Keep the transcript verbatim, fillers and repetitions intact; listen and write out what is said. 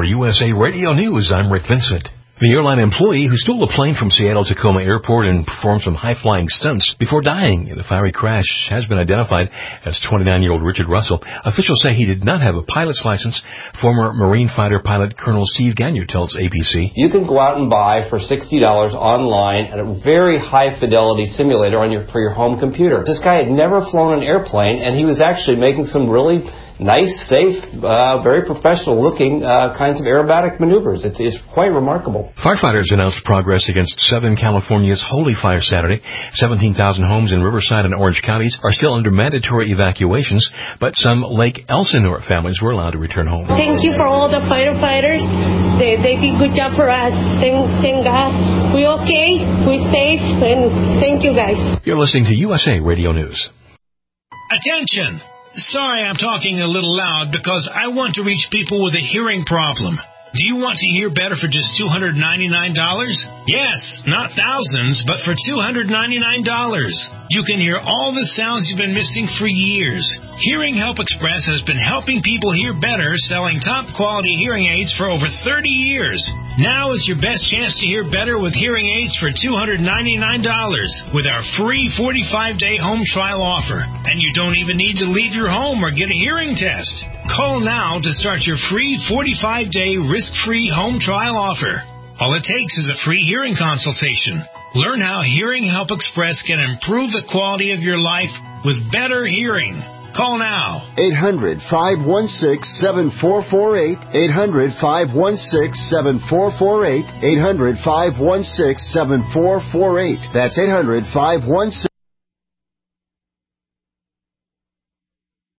U S A Radio News, I'm Rick Vincent. The airline employee who stole a plane from Seattle-Tacoma Airport and performed some high-flying stunts before dying in the fiery crash has been identified as twenty-nine-year-old Richard Russell. Officials say he did not have a pilot's license. Former Marine fighter pilot Colonel Steve Gagnon tells A B C. You can go out and buy for sixty dollars online at a very high-fidelity simulator on your for your home computer. This guy had never flown an airplane, and he was actually making some really nice, safe, uh, very professional-looking uh, kinds of aerobatic maneuvers. It's, it's quite remarkable. Firefighters announced progress against Southern California's Holy Fire Saturday. seventeen thousand homes in Riverside and Orange counties are still under mandatory evacuations, but some Lake Elsinore families were allowed to return home. Thank you for all the firefighters. They, they did a good job for us. Thank, thank God. We okay, we safe, and thank you guys. You're listening to U S A Radio News. Attention! Sorry I'm talking a little loud because I want to reach people with a hearing problem. Do you want to hear better for just two hundred ninety-nine dollars? Yes, not thousands, but for two hundred ninety-nine dollars. You can hear all the sounds you've been missing for years. Hearing Help Express has been helping people hear better, selling top-quality hearing aids for over thirty years. Now is your best chance to hear better with hearing aids for two hundred ninety-nine dollars with our free forty-five day home trial offer. And you don't even need to leave your home or get a hearing test. Call now to start your free forty-five day risk-free home trial offer. All it takes is a free hearing consultation. Learn how Hearing Help Express can improve the quality of your life with better hearing. Call now. eight hundred, five one six, seven four four eight. eight hundred, five one six, seven four four eight. eight hundred, five one six, seven four four eight. That's eight hundred, five one six